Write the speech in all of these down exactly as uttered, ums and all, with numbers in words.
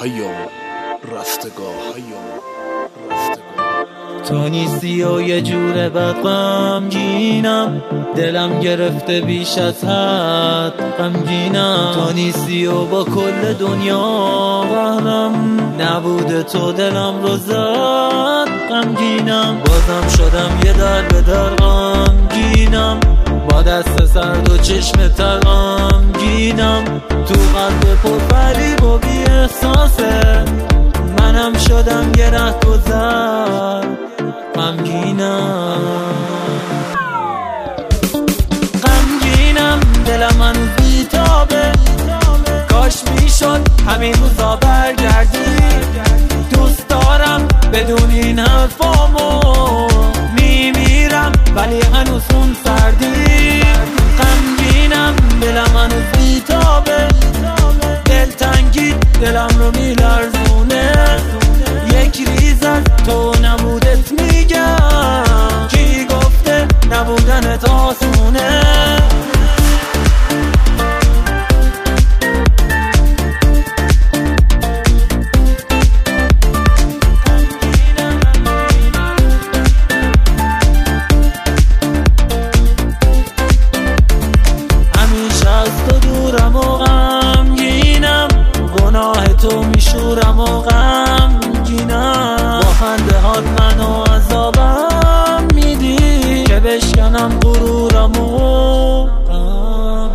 هایم رستگاه هایم رستگاه. تو نیستی و یه جور بد غمگینم، دلم گرفته بیش از حد غمگینم. تو نیستی و با کل دنیا قهرم، نبوده تو دلم رو زد غمگینم. بازم شدم یه در به در غمگینم، با دست سرد و چشم تر غمگینم. تو قلب پر فریب و بی احساسه، منم شدم یه ره گذر غمگینم. غمگینم دلم هنوز بیتابه، کاش میشد همین روزا برگردی. دوست دارم بدون این حرفامو میمیرم، ولی هنوز اون سردی. غمگینم دلم هنوز بیتابه، دلتنگی دلم رو میلرزونه. یک ریز از تو نبودت میگم، کی گفته نبودنت آسونه. همیشه از تو دورم و غمگینم، گناه تو میشورم و غمگینم. با خنده هات منو عذابم میدی، که بشکنم غرورم و غمگینم.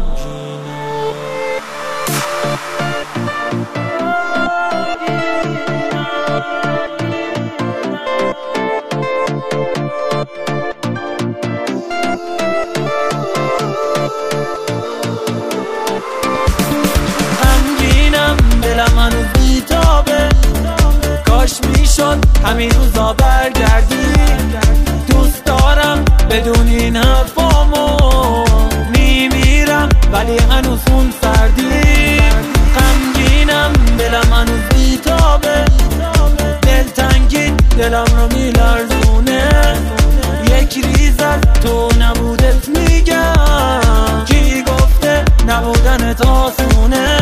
غمگینم دلم هنوز بیتابه، کاش میشد همین روزا برگردی. دوست دارم بدون این حرفامو میمیرم، ولی هنوز اون سردی. غمگینم دلم هنوز بیتابه، دلتنگی دلم رو میلرزونه. یک ریز از تو نبودت میگم، کی گفته نبودنت آسونه.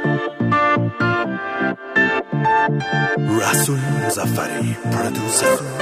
رسول مظفری پرودوسر.